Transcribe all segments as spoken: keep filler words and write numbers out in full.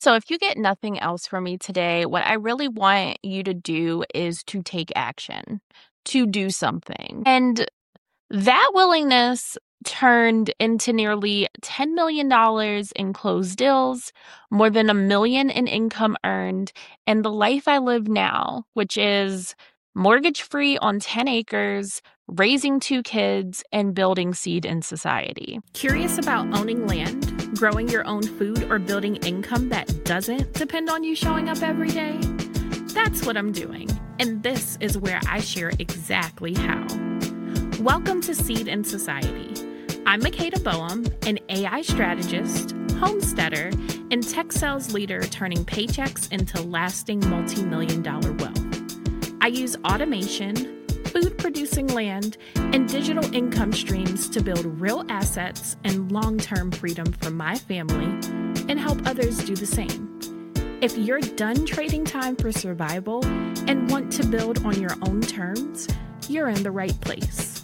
So, if you get nothing else from me today, what I really want you to do is to take action, to do something. And that willingness turned into nearly ten million dollars in closed deals, more than a million in income earned, and the life I live now, which is mortgage free on ten acres, raising two kids, and building Seed in Society. Curious about owning land, growing your own food, or building income that doesn't depend on you showing up every day? That's what I'm doing, and this is where I share exactly how. Welcome to Seed in Society. I'm Makeda Boehm, an A I strategist, homesteader, and tech sales leader turning paychecks into lasting multi-million dollar wealth. I use automation, food-producing land, and digital income streams to build real assets and long-term freedom for my family and help others do the same. If you're done trading time for survival and want to build on your own terms, you're in the right place.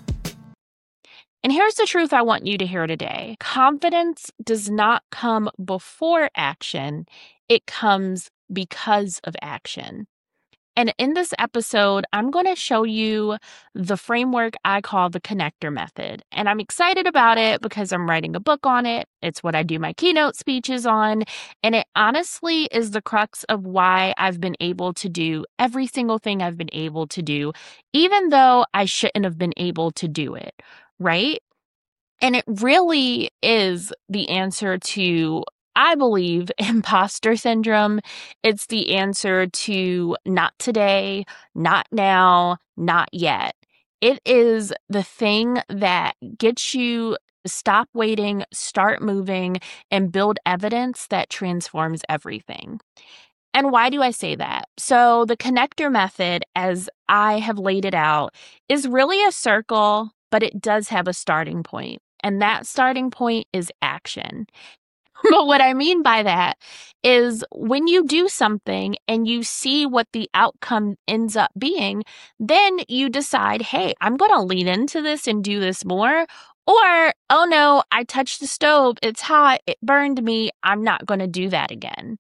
And here's the truth I want you to hear today. Confidence does not come before action. It comes because of action. And in this episode, I'm going to show you the framework I call the connector method. And I'm excited about it because I'm writing a book on it. It's what I do my keynote speeches on. And it honestly is the crux of why I've been able to do every single thing I've been able to do, even though I shouldn't have been able to do it, right? And it really is the answer to, I believe, imposter syndrome. It's the answer to not today, not now, not yet. It is the thing that gets you to stop waiting, start moving, and build evidence that transforms everything. And why do I say that? So the connector method, as I have laid it out, is really a circle, but it does have a starting point. And that starting point is action. But what I mean by that is when you do something and you see what the outcome ends up being, then you decide, hey, I'm going to lean into this and do this more. Or, oh no, I touched the stove. It's hot. It burned me. I'm not going to do that again.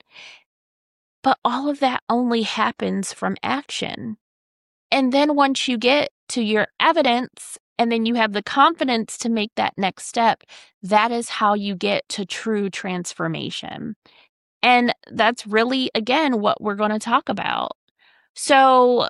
But all of that only happens from action. And then once you get to your evidence, and then you have the confidence to make that next step, that is how you get to true transformation. And that's really, again, what we're going to talk about. So,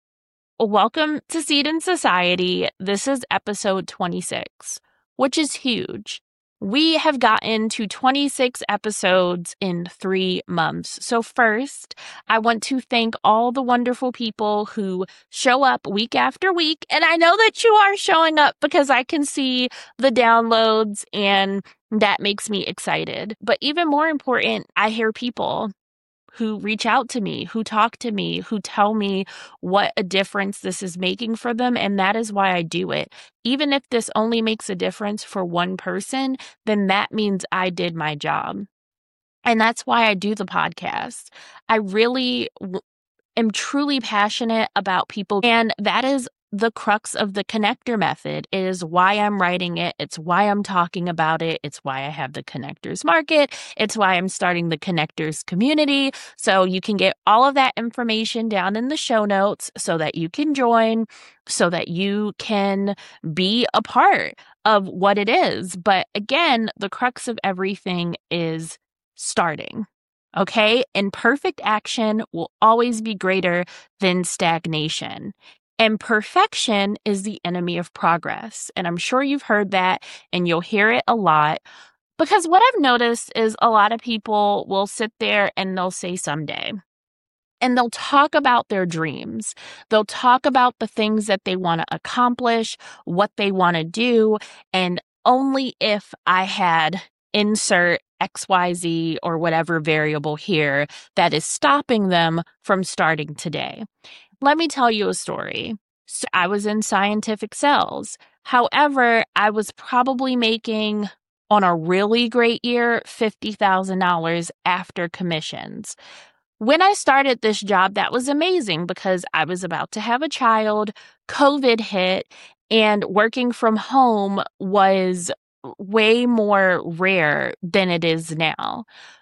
welcome to Seed in Society. This is episode twenty-six, which is huge. We have gotten to twenty-six episodes in three months. So first, I want to thank all the wonderful people who show up week after week. And I know that you are showing up because I can see the downloads and that makes me excited. But even more important, I hear people who reach out to me, who talk to me, who tell me what a difference this is making for them. And that is why I do it. Even if this only makes a difference for one person, then that means I did my job. And that's why I do the podcast. I really w- am truly passionate about people. And that is the crux of the connector method. It is why I'm writing it. It's why I'm talking about it. It's why I have the Connectors Market. It's why I'm starting the Connectors community. So you can get all of that information down in the show notes so that you can join, so that you can be a part of what it is. But again, the crux of everything is starting. Okay? Imperfect action will always be greater than stagnation. And perfection is the enemy of progress. And I'm sure you've heard that and you'll hear it a lot. Because what I've noticed is a lot of people will sit there and they'll say someday. And they'll talk about their dreams. They'll talk about the things that they want to accomplish, what they want to do. And only if I had insert X Y Z or whatever variable here that is stopping them from starting today. Let me tell you a story. So I was in scientific sales. However, I was probably making, on a really great year, fifty thousand dollars after commissions. When I started this job, that was amazing because I was about to have a child, COVID hit, and working from home was way more rare than it is now.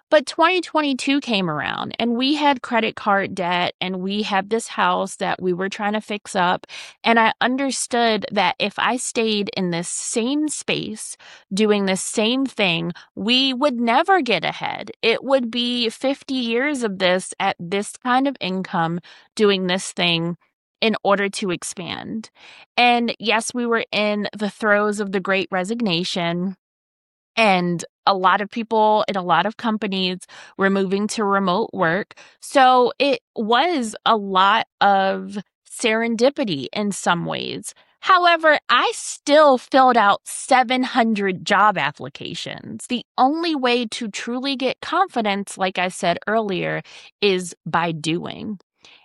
But twenty twenty-two came around and we had credit card debt and we had this house that we were trying to fix up. And I understood that if I stayed in this same space doing the same thing, we would never get ahead. It would be fifty years of this at this kind of income doing this thing in order to expand. And yes, we were in the throes of the Great Resignation. And a lot of people in a lot of companies were moving to remote work. So it was a lot of serendipity in some ways. However, I still filled out seven hundred job applications. The only way to truly get confidence, like I said earlier, is by doing.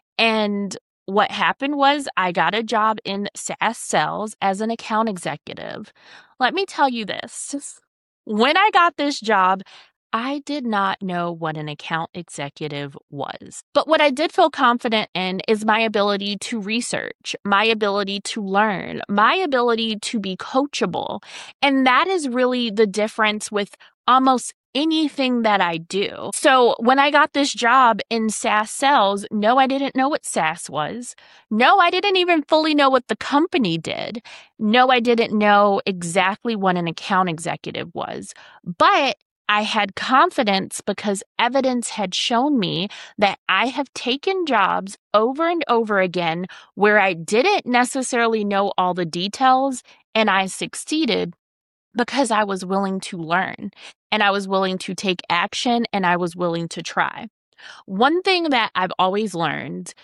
And what happened was I got a job in SaaS sales as an account executive. Let me tell you this. When I got this job, I did not know what an account executive was. But what I did feel confident in is my ability to research, my ability to learn, my ability to be coachable. And that is really the difference with almost anything that I do. So when I got this job in SaaS sales, no, I didn't know what SaaS was. No, I didn't even fully know what the company did. No, I didn't know exactly what an account executive was. But I had confidence because evidence had shown me that I have taken jobs over and over again where I didn't necessarily know all the details and I succeeded because I was willing to learn and I was willing to take action and I was willing to try. One thing that I've always learned,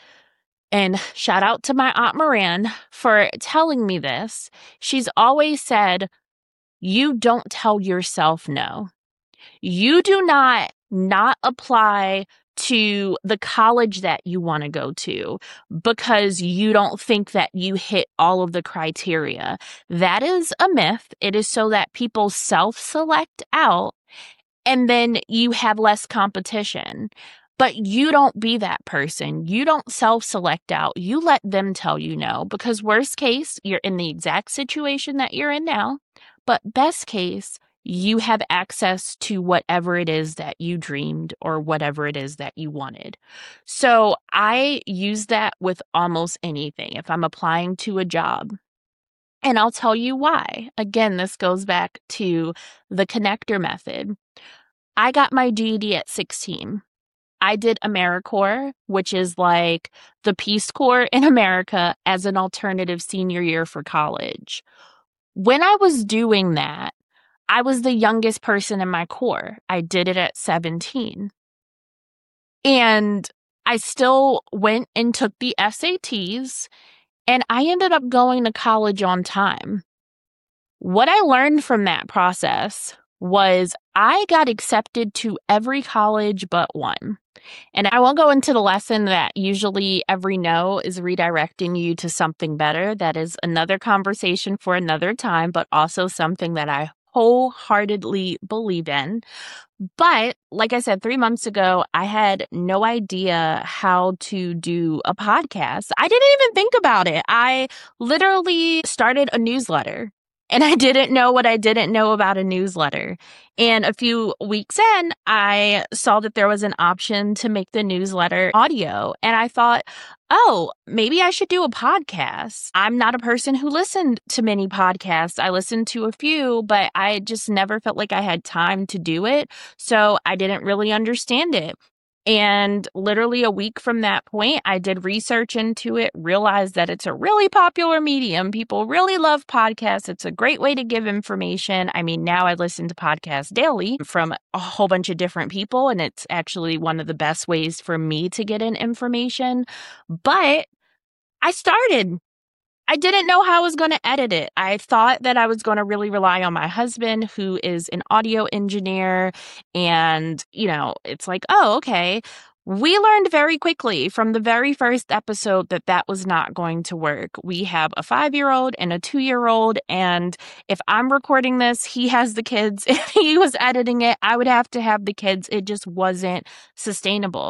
and shout out to my Aunt Moran for telling me this, she's always said, you don't tell yourself no. You do not not apply to the college that you want to go to because you don't think that you hit all of the criteria. That is a myth. It is so that people self-select out and then you have less competition. But you don't be that person. You don't self-select out. You let them tell you no because worst case, you're in the exact situation that you're in now. But best case, you have access to whatever it is that you dreamed or whatever it is that you wanted. So I use that with almost anything if I'm applying to a job. And I'll tell you why. Again, this goes back to the connector method. I got my G E D at sixteen. I did AmeriCorps, which is like the Peace Corps in America as an alternative senior year for college. When I was doing that, I was the youngest person in my corps. I did it at seventeen. And I still went and took the S A Ts, and I ended up going to college on time. What I learned from that process was I got accepted to every college but one. And I won't go into the lesson that usually every no is redirecting you to something better. That is another conversation for another time, but also something that I wholeheartedly believe in. But like I said, three months ago, I had no idea how to do a podcast. I didn't even think about it. I literally started a newsletter. And I didn't know what I didn't know about a newsletter. And a few weeks in, I saw that there was an option to make the newsletter audio. And I thought, oh, maybe I should do a podcast. I'm not a person who listened to many podcasts. I listened to a few, but I just never felt like I had time to do it. So I didn't really understand it. And literally a week from that point, I did research into it, realized that it's a really popular medium. People really love podcasts. It's a great way to give information. I mean, now I listen to podcasts daily from a whole bunch of different people, and it's actually one of the best ways for me to get in information. But I started. I didn't know how I was going to edit it. I thought that I was going to really rely on my husband, who is an audio engineer. And, you know, it's like, oh, okay. We learned very quickly from the very first episode that that was not going to work. We have a five-year-old and a two-year-old. And if I'm recording this, he has the kids. If he was editing it, I would have to have the kids. It just wasn't sustainable.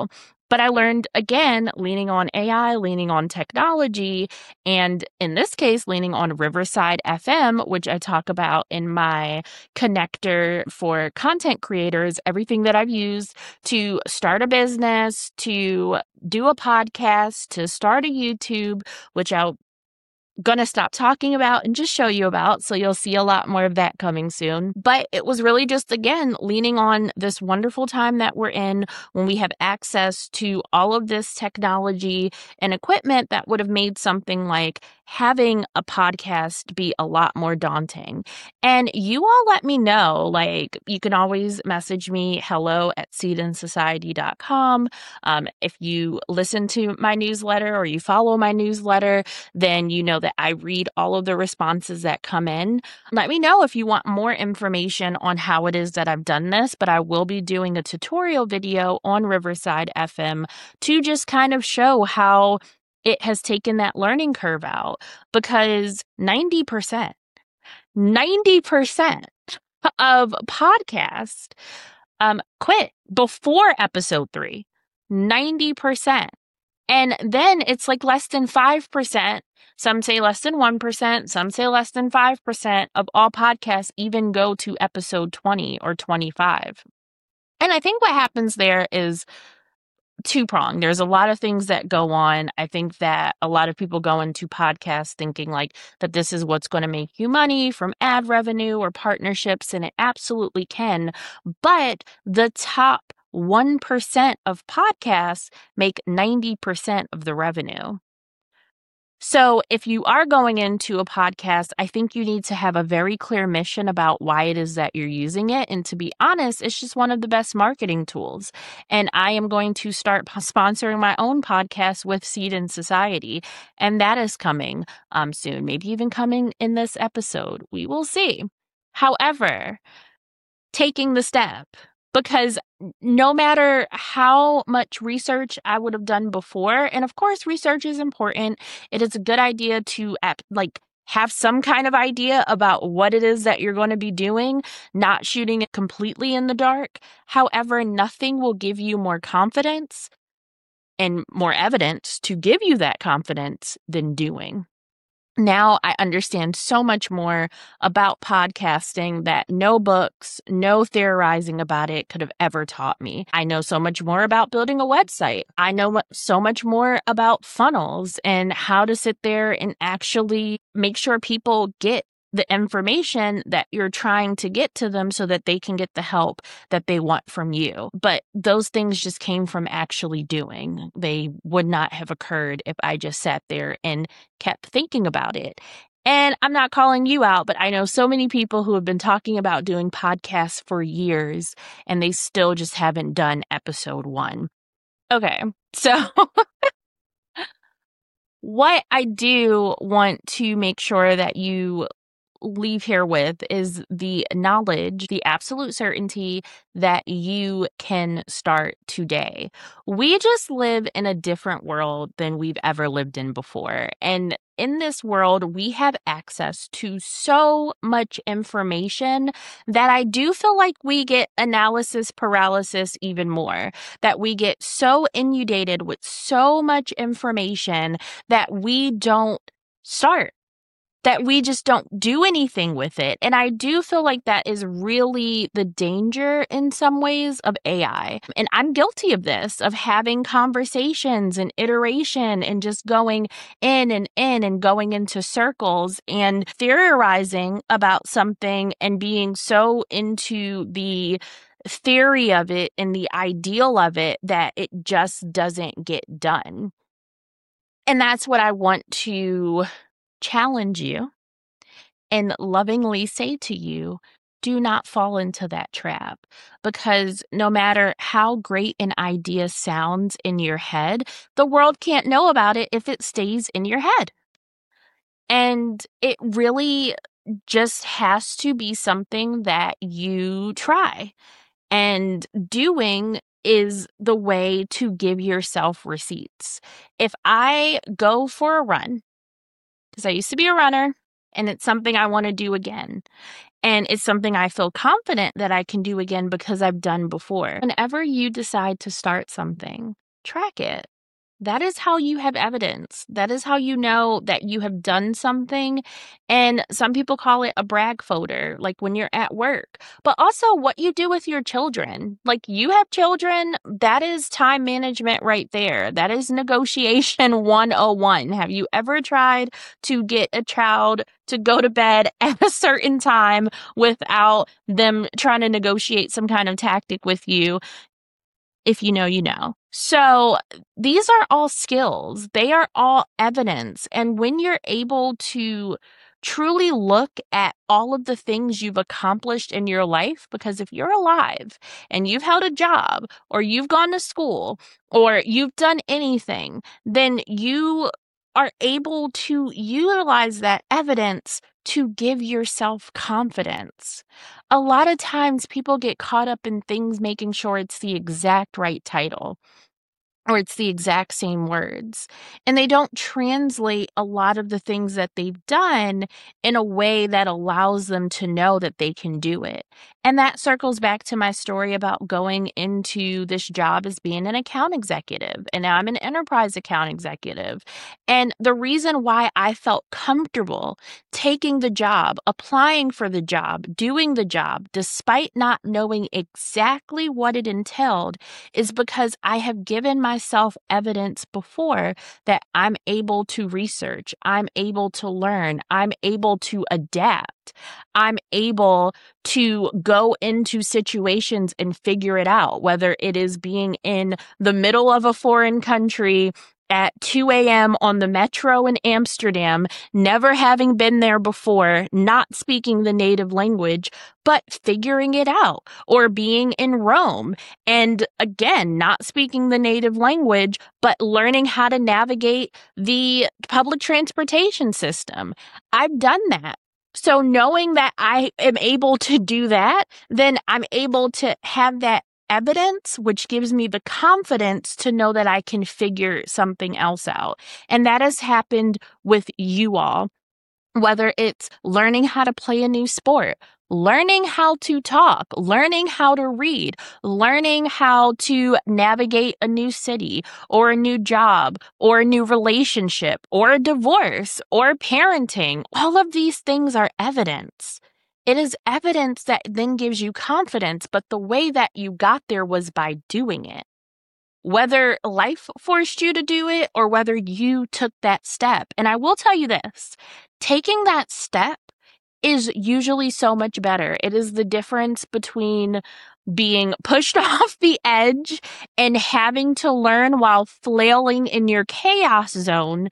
But I learned, again, leaning on A I, leaning on technology, and in this case, leaning on Riverside F M, which I talk about in my connector for content creators, everything that I've used to start a business, to do a podcast, to start a YouTube, which I'll gonna stop talking about and just show you about. So you'll see a lot more of that coming soon. But it was really just, again, leaning on this wonderful time that we're in when we have access to all of this technology and equipment that would have made something like having a podcast be a lot more daunting. And you all let me know, like, you can always message me, hello at seed and society dot com. Um, if you listen to my newsletter or you follow my newsletter, then you know that I read all of the responses that come in. Let me know if you want more information on how it is that I've done this, but I will be doing a tutorial video on Riverside F M to just kind of show how it has taken that learning curve out, because ninety percent, ninety percent of podcasts um, quit before episode three. ninety percent. And then it's like less than five percent. Some say less than one percent. Some say less than five percent of all podcasts even go to episode twenty or twenty-five. And I think what happens there is two-pronged. There's a lot of things that go on. I think that a lot of people go into podcasts thinking like that this is what's going to make you money from ad revenue or partnerships, and it absolutely can. But the top one percent of podcasts make ninety percent of the revenue. So if you are going into a podcast, I think you need to have a very clear mission about why it is that you're using it. And to be honest, it's just one of the best marketing tools. And I am going to start p- sponsoring my own podcast with Seed and Society. And that is coming um, soon, maybe even coming in this episode. We will see. However, taking the step, because no matter how much research I would have done before, and of course, research is important. It is a good idea to like have some kind of idea about what it is that you're going to be doing, not shooting it completely in the dark. However, nothing will give you more confidence and more evidence to give you that confidence than doing. Now I understand so much more about podcasting that no books, no theorizing about it could have ever taught me. I know so much more about building a website. I know so much more about funnels and how to sit there and actually make sure people get the information that you're trying to get to them so that they can get the help that they want from you. But those things just came from actually doing. They would not have occurred if I just sat there and kept thinking about it. And I'm not calling you out, but I know so many people who have been talking about doing podcasts for years and they still just haven't done episode one. Okay, so what I do want to make sure that you leave here with is the knowledge, the absolute certainty that you can start today. We just live in a different world than we've ever lived in before. And in this world, we have access to so much information that I do feel like we get analysis paralysis even more, that we get so inundated with so much information that we don't start, that we just don't do anything with it. And I do feel like that is really the danger in some ways of A I. And I'm guilty of this, of having conversations and iteration and just going in and in and going into circles and theorizing about something and being so into the theory of it and the ideal of it that it just doesn't get done. And that's what I want to challenge you and lovingly say to you, do not fall into that trap, because no matter how great an idea sounds in your head, the world can't know about it if it stays in your head. And it really just has to be something that you try. And doing is the way to give yourself receipts. If I go for a run, because I used to be a runner and it's something I want to do again. And it's something I feel confident that I can do again because I've done before. Whenever you decide to start something, track it. That is how you have evidence. That is how you know that you have done something. And some people call it a brag folder, like when you're at work. But also what you do with your children. Like you have children, that is time management right there. That is negotiation one oh one. Have you ever tried to get a child to go to bed at a certain time without them trying to negotiate some kind of tactic with you? If you know, you know. So these are all skills. They are all evidence. And when you're able to truly look at all of the things you've accomplished in your life, because if you're alive and you've held a job or you've gone to school or you've done anything, then you are able to utilize that evidence to give yourself confidence. A lot of times people get caught up in things making sure it's the exact right title or it's the exact same words. And they don't translate a lot of the things that they've done in a way that allows them to know that they can do it. And that circles back to my story about going into this job as being an account executive. And now I'm an enterprise account executive. And the reason why I felt comfortable taking the job, applying for the job, doing the job, despite not knowing exactly what it entailed, is because I have given myself evidence before that I'm able to research, I'm able to learn, I'm able to adapt, I'm able to go into situations and figure it out, whether it is being in the middle of a foreign country at two a.m. on the metro in Amsterdam, never having been there before, not speaking the native language, but figuring it out, or being in Rome and again, not speaking the native language, but learning how to navigate the public transportation system. I've done that. So knowing that I am able to do that, then I'm able to have that evidence, which gives me the confidence to know that I can figure something else out. And that has happened with you all, whether it's learning how to play a new sport, learning how to talk, learning how to read, learning how to navigate a new city or a new job or a new relationship or a divorce or parenting. All of these things are evidence. It is evidence that then gives you confidence, but the way that you got there was by doing it. Whether life forced you to do it or whether you took that step. And I will tell you this, taking that step is usually so much better. It is the difference between being pushed off the edge and having to learn while flailing in your chaos zone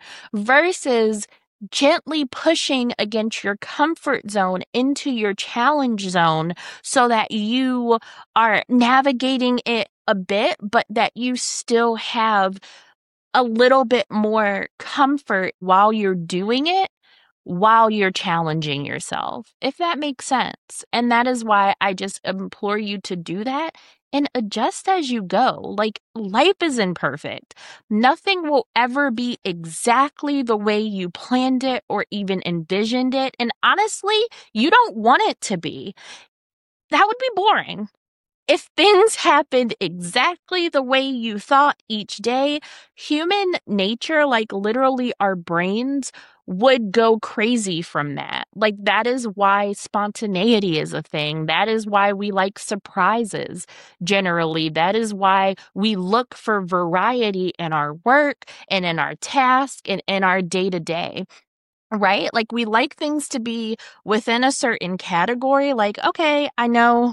versus gently pushing against your comfort zone into your challenge zone so that you are navigating it a bit, but that you still have a little bit more comfort while you're doing it, while you're challenging yourself, if that makes sense. And that is why I just implore you to do that and adjust as you go. Like, life is imperfect. Nothing will ever be exactly the way you planned it or even envisioned it. And honestly, you don't want it to be. That would be boring. If things happened exactly the way you thought each day, human nature, like literally our brains, would go crazy from that. Like, that is why spontaneity is a thing. That is why we like surprises generally. That is why we look for variety in our work and in our task and in our day-to-day. Right? Like, we like things to be within a certain category. Like, okay, I know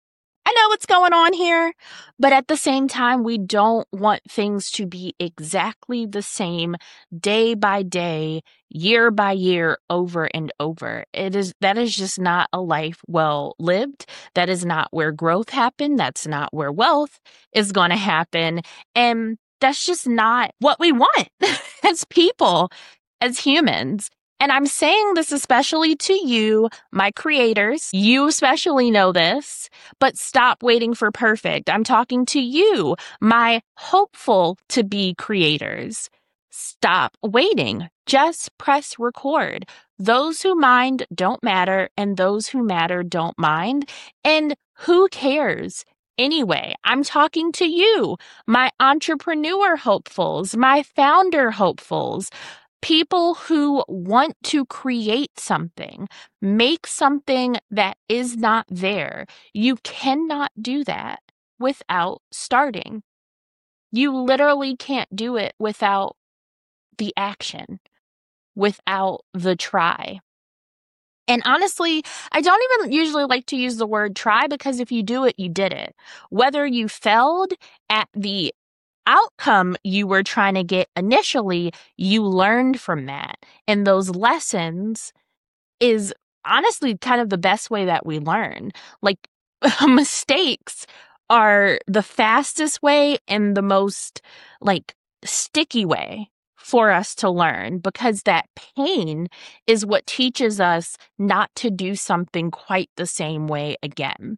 I know what's going on here, but at the same time, we don't want things to be exactly the same day by day, year by year, over and over. It is, that is just not a life well lived. That is not where growth happened. That's not where wealth is going to happen. And that's just not what we want as people, as humans. And I'm saying this especially to you, my creators. You especially know this, but stop waiting for perfect. I'm talking to you, my hopeful to be creators. Stop waiting. Just press record. Those who mind don't matter, and those who matter don't mind. And who cares? anyway. I'm talking to you, my entrepreneur hopefuls, my founder hopefuls, people who want to create something, make something that is not there. You cannot do that without starting. You literally can't do it without the action, without the try. And honestly, I don't even usually like to use the word try, because if you do it, you did it. Whether you failed at the outcome you were trying to get initially, you learned from that. And those lessons is honestly kind of the best way that we learn. Like, mistakes are the fastest way and the most like sticky way for us to learn, because that pain is what teaches us not to do something quite the same way again.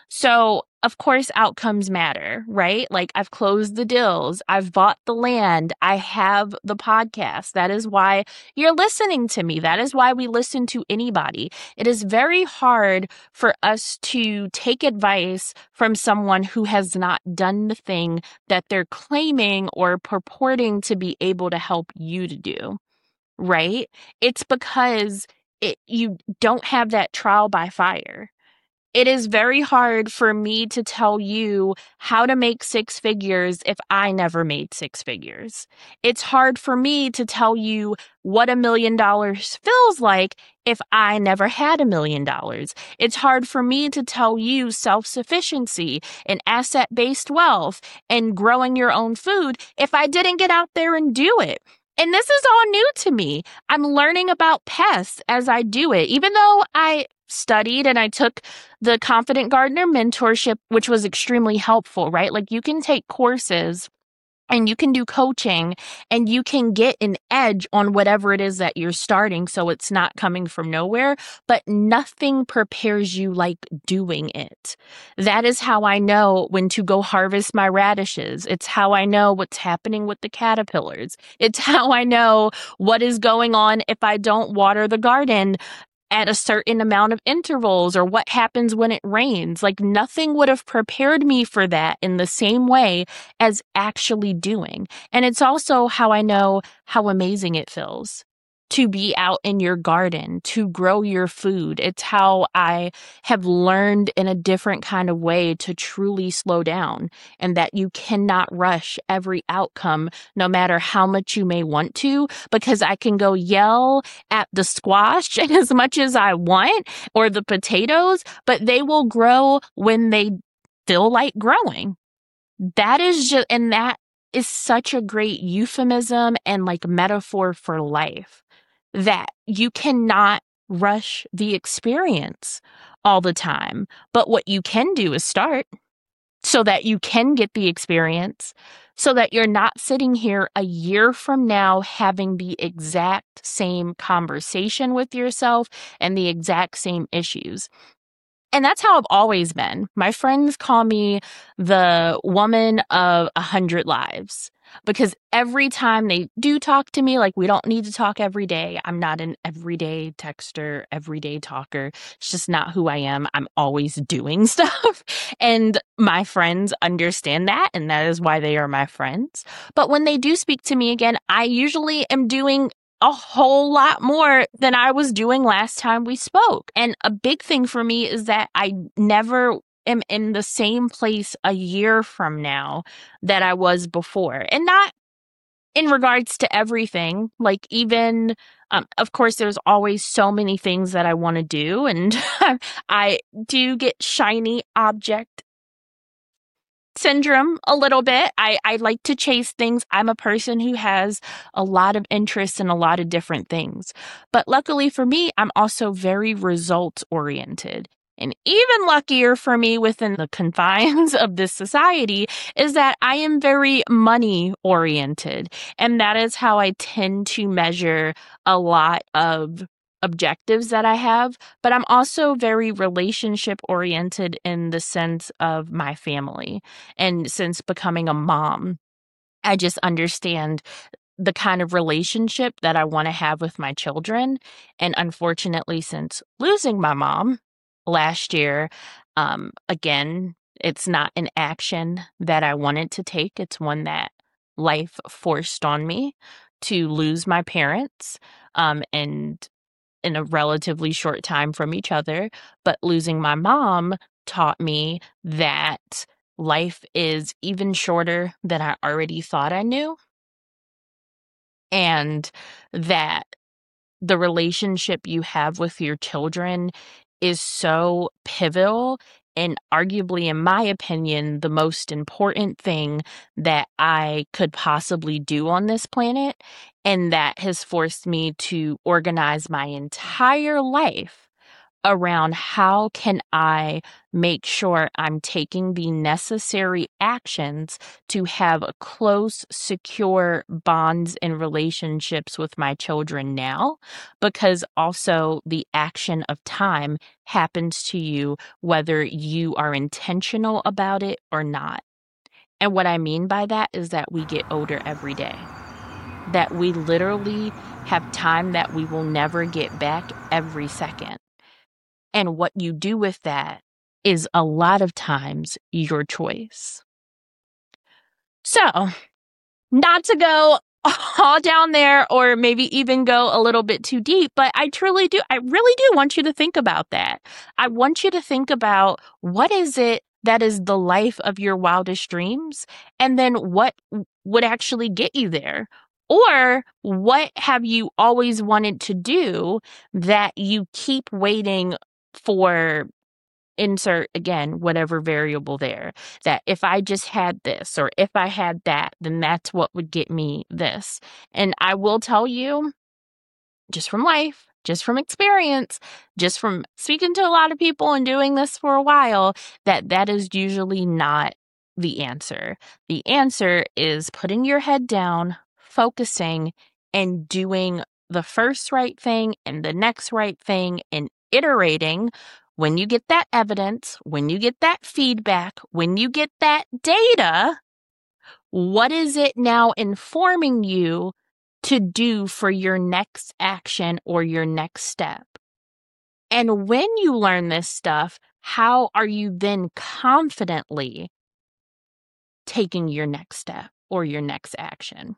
So, of course, outcomes matter, right? Like, I've closed the deals, I've bought the land, I have the podcast. That is why you're listening to me. That is why we listen to anybody. It is very hard for us to take advice from someone who has not done the thing that they're claiming or purporting to be able to help you to do, right? It's because it, you don't have that trial by fire. It is very hard for me to tell you how to make six figures if I never made six figures. It's hard for me to tell you what a million dollars feels like if I never had a million dollars. It's hard for me to tell you self-sufficiency and asset-based wealth and growing your own food if I didn't get out there and do it. And this is all new to me. I'm learning about pests as I do it. Even though I studied and I took the Confident Gardener mentorship, which was extremely helpful, right? Like, you can take courses and you can do coaching and you can get an edge on whatever it is that you're starting, so it's not coming from nowhere, but nothing prepares you like doing it. That is how I know when to go harvest my radishes. It's how I know what's happening with the caterpillars. It's how I know what is going on if I don't water the garden at a certain amount of intervals, or what happens when it rains. Like, nothing would have prepared me for that in the same way as actually doing. And it's also how I know how amazing it feels to be out in your garden, to grow your food. It's how I have learned in a different kind of way to truly slow down, and that you cannot rush every outcome, no matter how much you may want to, because I can go yell at the squash as much as I want, or the potatoes, but they will grow when they feel like growing. That is just, and that is such a great euphemism and like metaphor for life, that you cannot rush the experience all the time. But what you can do is start, so that you can get the experience, so that you're not sitting here a year from now having the exact same conversation with yourself and the exact same issues. And that's how I've always been. My friends call me the woman of a hundred lives, because every time they do talk to me, like, we don't need to talk every day. I'm not an everyday texter, everyday talker. It's just not who I am. I'm always doing stuff. And my friends understand that, and that is why they are my friends. But when they do speak to me again, I usually am doing a whole lot more than I was doing last time we spoke. And a big thing for me is that I never am in the same place a year from now that I was before. And not in regards to everything, like, even, um, of course, there's always so many things that I want to do. And I do get shiny object syndrome a little bit. I, I like to chase things. I'm a person who has a lot of interest in a lot of different things. But luckily for me, I'm also very results oriented. And even luckier for me within the confines of this society is that I am very money oriented. And that is how I tend to measure a lot of objectives that I have. But I'm also very relationship oriented in the sense of my family. And since becoming a mom, I just understand the kind of relationship that I want to have with my children. And unfortunately, since losing my mom last year, um, again, It's not an action that I wanted to take. It's one that life forced on me to lose my parents, um, and in a relatively short time from each other. But losing my mom taught me that life is even shorter than I already thought I knew, and that the relationship you have with your children is so pivotal and arguably, in my opinion, the most important thing that I could possibly do on this planet. And that has forced me to organize my entire life around how can I make sure I'm taking the necessary actions to have close, secure bonds and relationships with my children now, because also the action of time happens to you whether you are intentional about it or not. And what I mean by that is that we get older every day, that we literally have time that we will never get back every second. And what you do with that is a lot of times your choice. So, not to go all down there or maybe even go a little bit too deep, but I truly do, I really do want you to think about that. I want you to think about what is it that is the life of your wildest dreams, and then what would actually get you there? Or what have you always wanted to do that you keep waiting for, insert again, whatever variable there, that if I just had this or if I had that, then that's what would get me this. And I will tell you, just from life, just from experience, just from speaking to a lot of people and doing this for a while, that that is usually not the answer. The answer is putting your head down, focusing, and doing the first right thing and the next right thing and iterating. When you get that evidence, when you get that feedback, when you get that data, what is it now informing you to do for your next action or your next step? And when you learn this stuff, how are you then confidently taking your next step or your next action?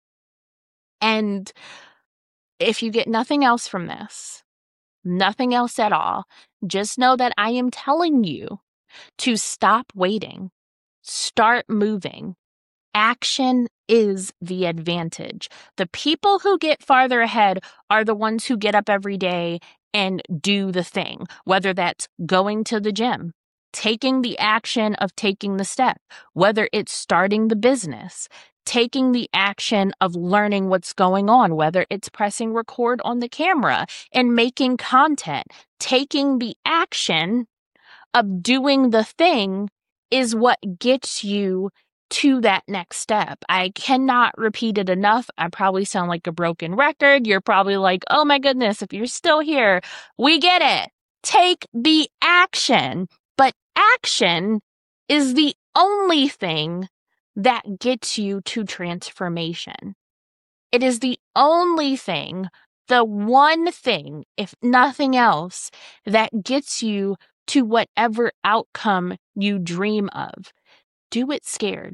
And if you get nothing else from this, nothing else at all, just know that I am telling you to stop waiting, start moving. Action is the advantage. The people who get farther ahead are the ones who get up every day and do the thing, whether that's going to the gym, taking the action of taking the step, whether it's starting the business, taking the action of learning what's going on, whether it's pressing record on the camera and making content, taking the action of doing the thing is what gets you to that next step. I cannot repeat it enough. I probably sound like a broken record. You're probably like, oh my goodness, if you're still here, we get it. Take the action. But action is the only thing that gets you to transformation. It is the only thing, the one thing, if nothing else, that gets you to whatever outcome you dream of. Do it scared.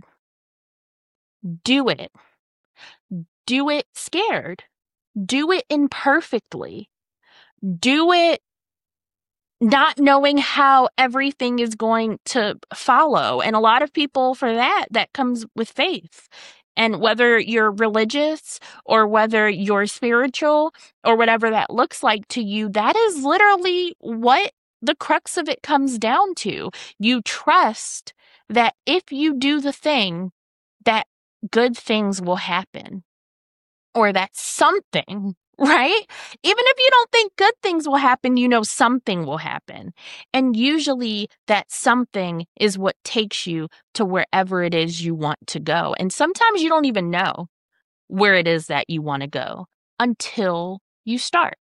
Do it. Do it scared. Do it imperfectly. Do it not knowing how everything is going to follow. And a lot of people, for that, that comes with faith. And whether you're religious or whether you're spiritual or whatever that looks like to you, that is literally what the crux of it comes down to. You trust that if you do the thing, that good things will happen, or that something, right? Even if you don't think good things will happen, you know something will happen. And usually that something is what takes you to wherever it is you want to go. And sometimes you don't even know where it is that you want to go until you start,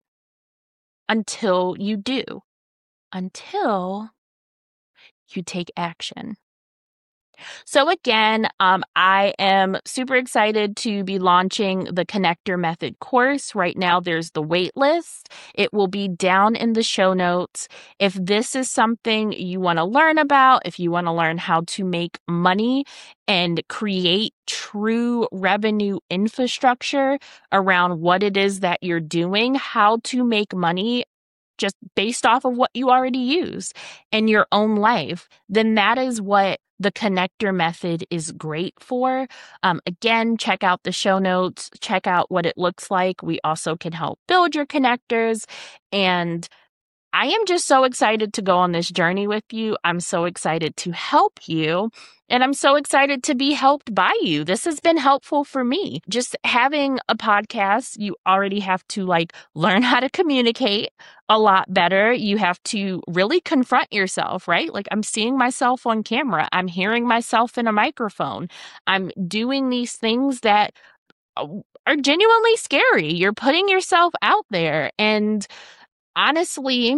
until you do, until you take action. So again, um, I am super excited to be launching the Connector Method course. Right now, there's the wait list. It will be down in the show notes. If this is something you want to learn about, if you want to learn how to make money and create true revenue infrastructure around what it is that you're doing, how to make money just based off of what you already use in your own life, then that is what the Connector Method is great for. Um, again, check out the show notes, check out what it looks like. We also can help build your connectors. And I am just so excited to go on this journey with you. I'm so excited to help you. And I'm so excited to be helped by you. This has been helpful for me. Just having a podcast, you already have to like learn how to communicate a lot better. You have to really confront yourself, right? Like I'm seeing myself on camera. I'm hearing myself in a microphone. I'm doing these things that are genuinely scary. You're putting yourself out there. And honestly,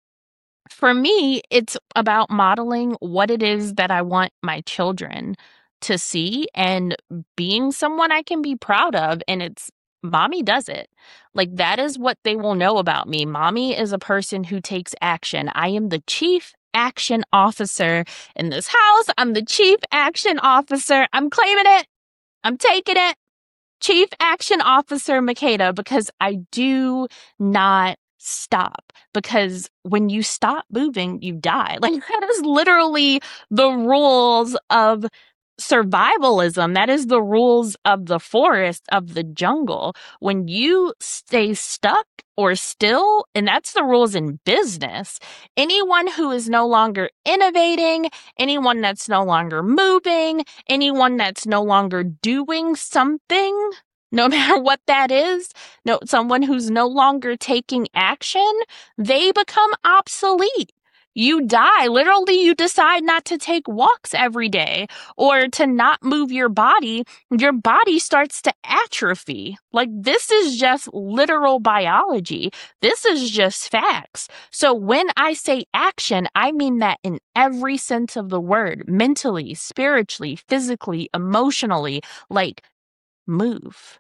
for me, it's about modeling what it is that I want my children to see and being someone I can be proud of. And it's mommy does it. Like that is what they will know about me. Mommy is a person who takes action. I am the chief action officer in this house. I'm the chief action officer. I'm claiming it. I'm taking it. Chief Action Officer Makeda, because I do not stop. Because when you stop moving, you die. Like that is literally the rules of survivalism. That is the rules of the forest, of the jungle. When you stay stuck or still, and that's the rules in business, anyone who is no longer innovating, anyone that's no longer moving, anyone that's no longer doing something, no matter what that is, no, someone who's no longer taking action, they become obsolete. You die. Literally, you decide not to take walks every day or to not move your body. Your body starts to atrophy. Like this is just literal biology. This is just facts. So when I say action, I mean that in every sense of the word, mentally, spiritually, physically, emotionally, like move.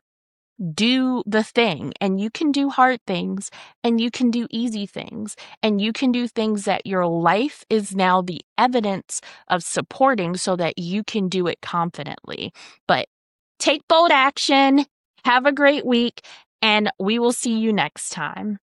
Do the thing, and you can do hard things and you can do easy things and you can do things that your life is now the evidence of supporting so that you can do it confidently. But take bold action, have a great week, and we will see you next time.